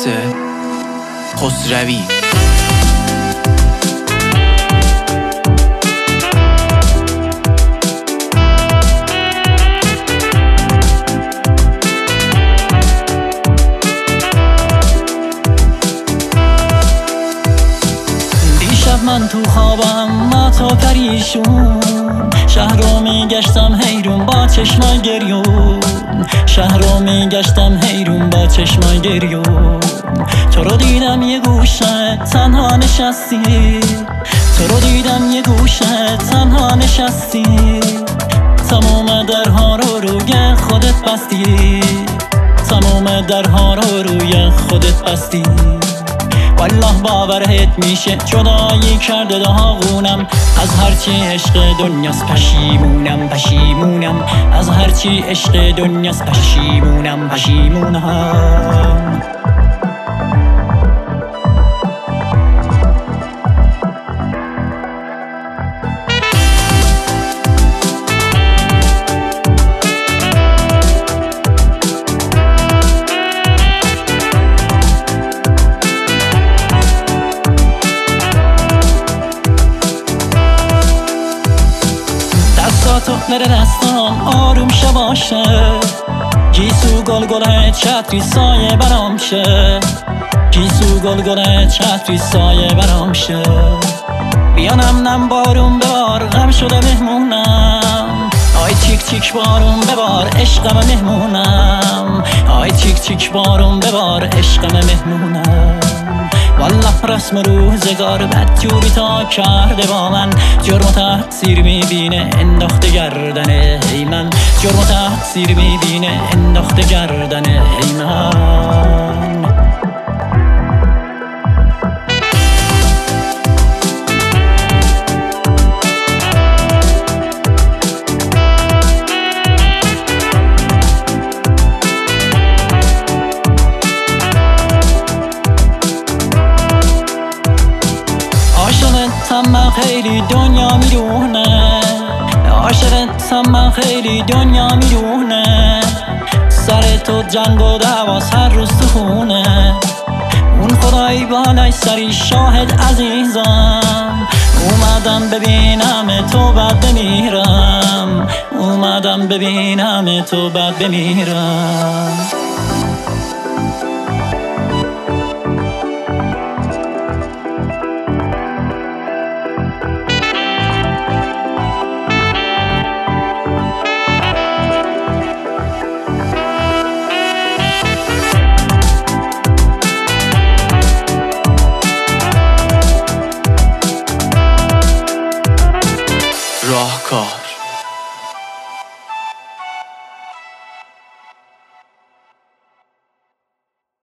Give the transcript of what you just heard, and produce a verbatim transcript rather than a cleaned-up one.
عباس خسروی. من تو خوابم ما تو پریشون، شهر رو میگشتم حیرون با چشمای گریون، شهر رو میگشتم حیرون با چشمای گریون. تو رو دیدم یه گوشه تنها نشستی، تو رو دیدم یه گوشه تنها نشستی، تمام درها رو روی خودت بستی، تمام درها رو روی خودت بستی. والله باورت میشه جدایی کرده داغونم، از هرچی عشق دنیاست پشیمونم پشیمونم، از هرچی عشق دنیاست پشیمونم پشیمونم. تو نره دستان آروم شه باشه، گیسو گلگله چتری سایه برام شه، گیسو گلگله چتری سایه برام شه. بیانم نم بارون ببار غم شده مهمونم، آی چیک چیک بارون ببار عشقم مهمونم، آی چیک چیک بارون ببار عشقم مهمونم. والله رسم روزگار بدجوری تا کرده با من، جرم و تقصیر میبینه انداخته گردنه ای من، جرم و تقصیر میبینه انداخته گردنه ای من. من خیلی دنیا میدونه، عاشقتم من خیلی دنیا میدونه، سر تو جنگ و دعواس هر روز تو خونه، اون خدای بالای سری شاهد عزیزم، اومدم ببینم تو بعد بمیرم، اومدم ببینم تو بعد بمیرم. راهکار